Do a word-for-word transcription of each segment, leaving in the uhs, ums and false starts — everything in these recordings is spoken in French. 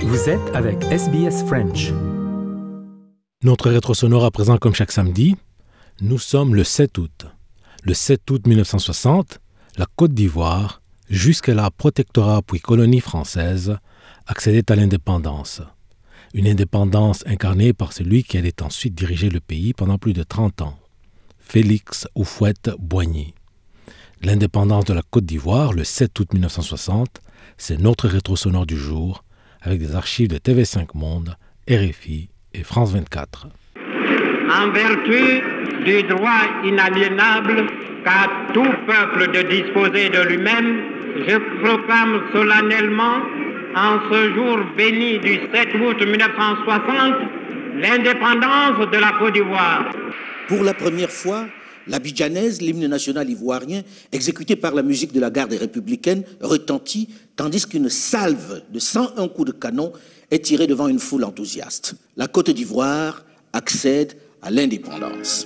Vous êtes avec S B S French. Notre rétro sonore à présent, comme chaque samedi, nous sommes le sept août. Le sept août mille neuf cent soixante, la Côte d'Ivoire, jusque-là protectorat puis colonie française, accédait à l'indépendance. Une indépendance incarnée par celui qui allait ensuite diriger le pays pendant plus de trente ans, Félix Houphouët-Boigny. L'indépendance de la Côte d'Ivoire, le sept août mille neuf cent soixante, c'est notre rétro sonore du jour, avec des archives de T V cinq Monde, R F I et France vingt-quatre. En vertu du droit inaliénable qu'a tout peuple de disposer de lui-même, je proclame solennellement, en ce jour béni du sept août mille neuf cent soixante, l'indépendance de la Côte d'Ivoire. Pour la première fois, l'Abidjanaise, l'hymne national ivoirien, exécuté par la musique de la garde républicaine, retentit, tandis qu'une salve de cent un coups de canon est tirée devant une foule enthousiaste. La Côte d'Ivoire accède à l'indépendance.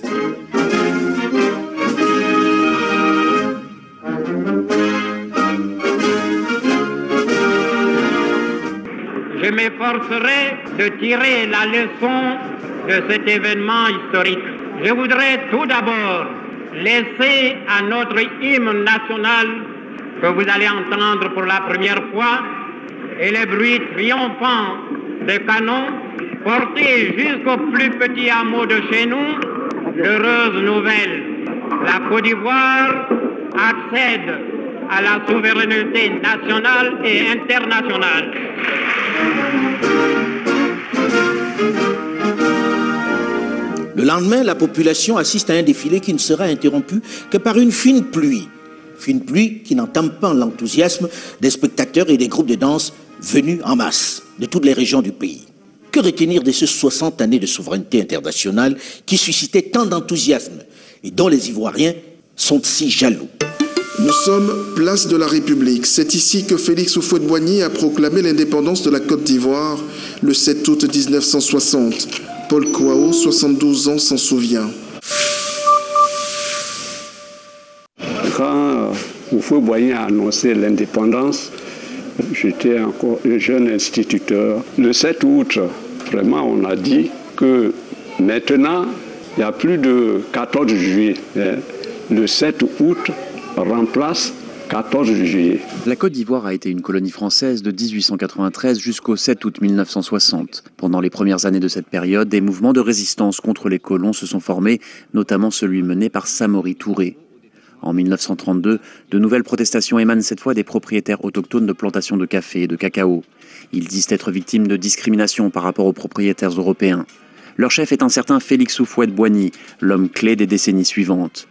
Je m'efforcerai de tirer la leçon de cet événement historique. Je voudrais tout d'abord laisser à notre hymne national, que vous allez entendre pour la première fois, et les bruits triomphants des canons, porter jusqu'au plus petit hameau de chez nous l'heureuse nouvelle. La Côte d'Ivoire accède à la souveraineté nationale et internationale. Le lendemain, la population assiste à un défilé qui ne sera interrompu que par une fine pluie. Fine pluie qui n'entame pas l'enthousiasme des spectateurs et des groupes de danse venus en masse de toutes les régions du pays. Que retenir de ces soixante années de souveraineté internationale qui suscitaient tant d'enthousiasme et dont les Ivoiriens sont si jaloux? Nous sommes place de la République. C'est ici que Félix Houphouët-Boigny a proclamé l'indépendance de la Côte d'Ivoire le sept août mille neuf cent soixante. Paul Kouao, soixante-douze ans, s'en souvient. Quand Houphouët-Boigny a annoncé l'indépendance, j'étais encore un jeune instituteur. Le sept août, vraiment, on a dit que maintenant, il y a plus de quatorze juillet. Le sept août remplace quatorze juillet. La Côte d'Ivoire a été une colonie française de dix-huit cent quatre-vingt-treize jusqu'au sept août mille neuf cent soixante. Pendant les premières années de cette période, des mouvements de résistance contre les colons se sont formés, notamment celui mené par Samori Touré. En mille neuf cent trente-deux, de nouvelles protestations émanent cette fois des propriétaires autochtones de plantations de café et de cacao. Ils disent être victimes de discrimination par rapport aux propriétaires européens. Leur chef est un certain Félix Houphouët-Boigny, l'homme clé des décennies suivantes.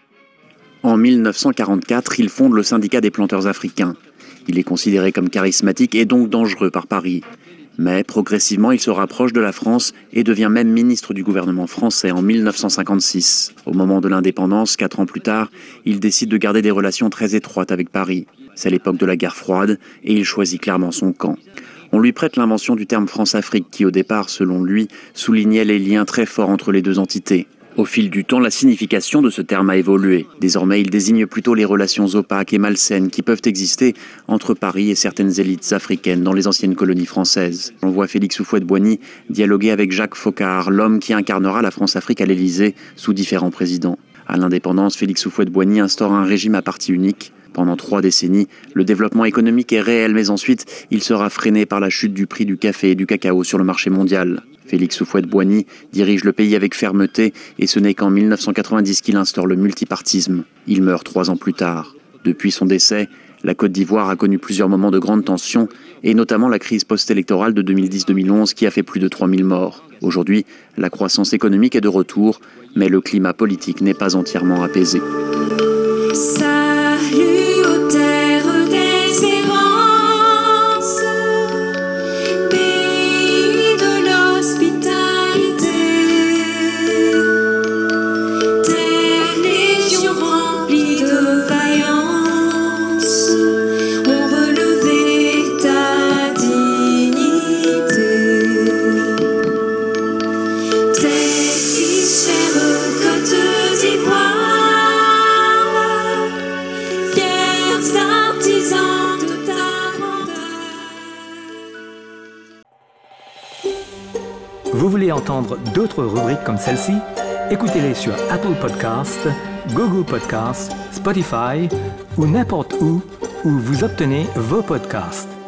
En mille neuf cent quarante-quatre, il fonde le syndicat des planteurs africains. Il est considéré comme charismatique et donc dangereux par Paris. Mais progressivement, il se rapproche de la France et devient même ministre du gouvernement français en mille neuf cent cinquante-six. Au moment de l'indépendance, quatre ans plus tard, il décide de garder des relations très étroites avec Paris. C'est l'époque de la guerre froide et il choisit clairement son camp. On lui prête l'invention du terme France-Afrique qui, au départ, selon lui, soulignait les liens très forts entre les deux entités. Au fil du temps, la signification de ce terme a évolué. Désormais, il désigne plutôt les relations opaques et malsaines qui peuvent exister entre Paris et certaines élites africaines dans les anciennes colonies françaises. On voit Félix Houphouët-Boigny dialoguer avec Jacques Foccart, l'homme qui incarnera la France-Afrique à l'Élysée sous différents présidents. À l'indépendance, Félix Houphouët-Boigny instaure un régime à parti unique. Pendant trois décennies, le développement économique est réel, mais ensuite, il sera freiné par la chute du prix du café et du cacao sur le marché mondial. Félix Houphouët-Boigny dirige le pays avec fermeté et ce n'est qu'en mille neuf cent quatre-vingt-dix qu'il instaure le multipartisme. Il meurt trois ans plus tard. Depuis son décès, la Côte d'Ivoire a connu plusieurs moments de grande tension et notamment la crise post-électorale de deux mille dix deux mille onze qui a fait plus de trois mille morts. Aujourd'hui, la croissance économique est de retour, mais le climat politique n'est pas entièrement apaisé. Salut aux terres d'espérance, pays de l'hospitalité, terre légion remplie de vaillance, ont relevé ta dignité. Tes fils chers Côte d'Ivoire, Vous voulez entendre d'autres rubriques comme celle-ci? Écoutez-les sur Apple Podcasts, Google Podcasts, Spotify ou n'importe où où vous obtenez vos podcasts.